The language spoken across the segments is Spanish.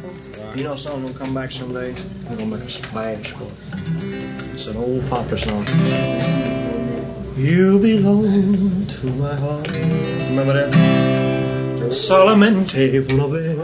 You know something will come back someday? We're gonna make a splash for it. It's an old papa song. You belong to my heart. Remember that? Solamente volver.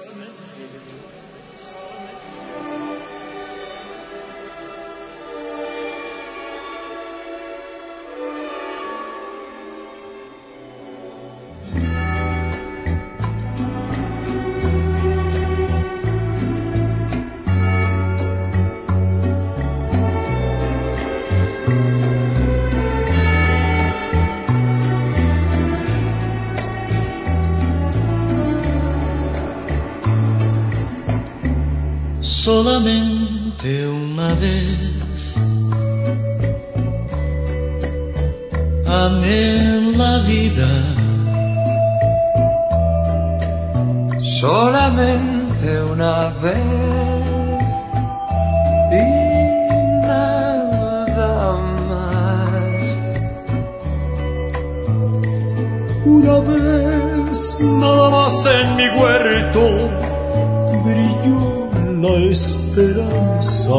Solamente una vez amé en la vida. Solamente una vez y nada más. Una vez nada más en mi huerto brilló la esperanza,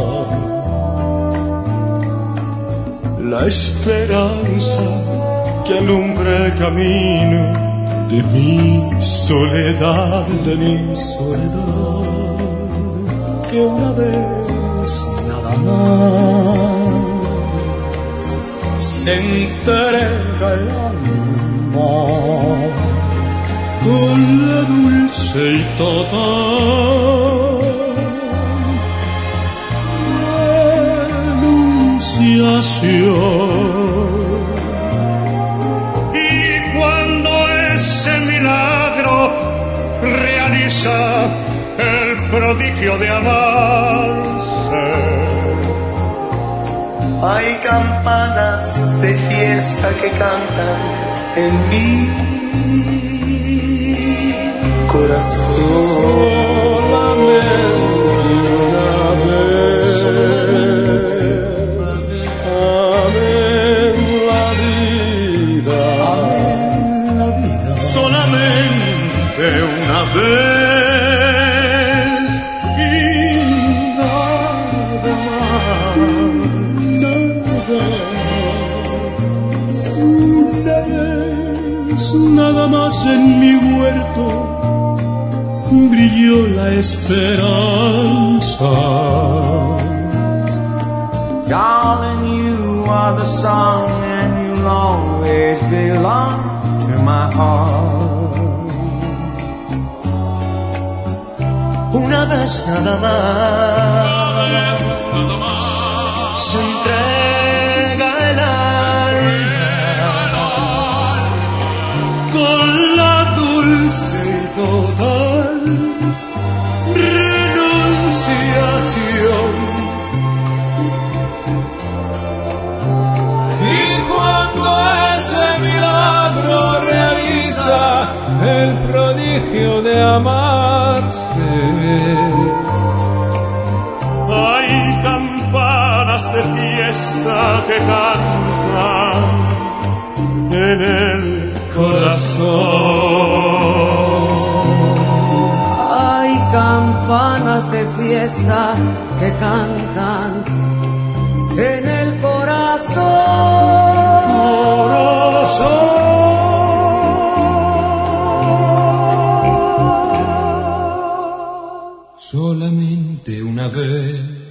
la esperanza que alumbra el camino de mi soledad, que una vez nada más se entrega el alma con la dulce y total y cuando ese milagro realiza el prodigio de amarse, hay campanas de fiesta que cantan en mi corazón. Una vez y nada más, una vez, nada más en mi huerto brilló la esperanza. Darling, you are the song and you'll always belong to my heart. Una vez nada más se entrega el alma con la dulce y total renunciación. Y cuando ese milagro realiza el prodigio de amarse, hay campanas de fiesta que cantan en el corazón. hay campanas de fiesta que cantan en el corazón. Solamente una vez